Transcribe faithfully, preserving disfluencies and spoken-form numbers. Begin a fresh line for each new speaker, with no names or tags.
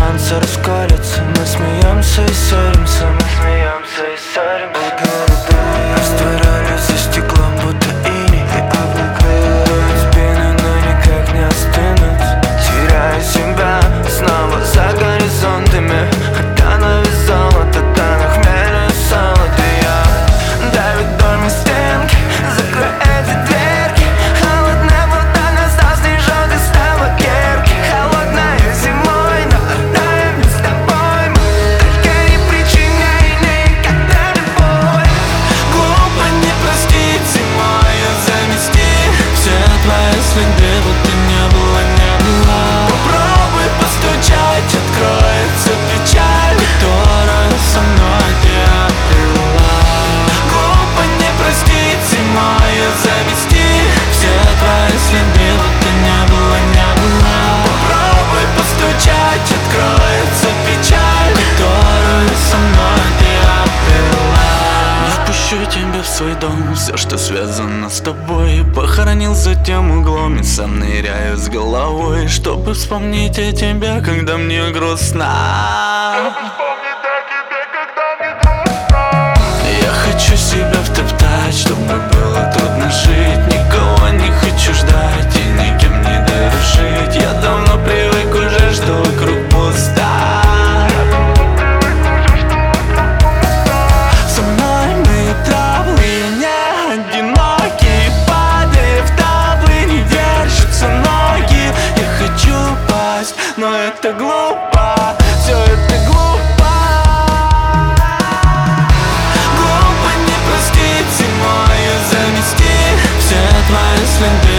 танце раскалится. Мы смеемся и ссоримся, мы смеемся и ссоримся. Растворялись за стеклом, будто иней и облака. Спины, но никак не остынут. Теряю себя снова за горизонтами. От тонов и золота, тонов хмеля и солода. Я давит дом и стенки, закрой эти дверки. Холодная вода нас снежок из табакерки. Холодной зимой, но однаем не с тобой. Мы только не причиняй никогда любовь. Глупо не простить зимой, а замести все твои следы, будто не было, не было. Попробуй постучать, откроется печаль, которую со мной ты открыла. Глупо не простить зимой, а замести все твои следы, будто не было, не было. Попробуй постучать, откроется печаль, которую со мной ты открыла. Не впущу тебя в свой дом, все, что связано с тобой, похоронил за тем углом и сам ныряю с головой, чтобы вспомнить о тебе, когда мне грустно. Я хочу себя втоптать, чтобы было трудно жить. Никого не хочу ждать и никем не дорожить. Я давно привык уже, что вокруг пусто. Со мной мы травлы, не одиноки. Падая в таблы, не держатся ноги. Я хочу пасть, но это глупо. Все это глупо. Глупо не простить зимой, а замести все твои следы,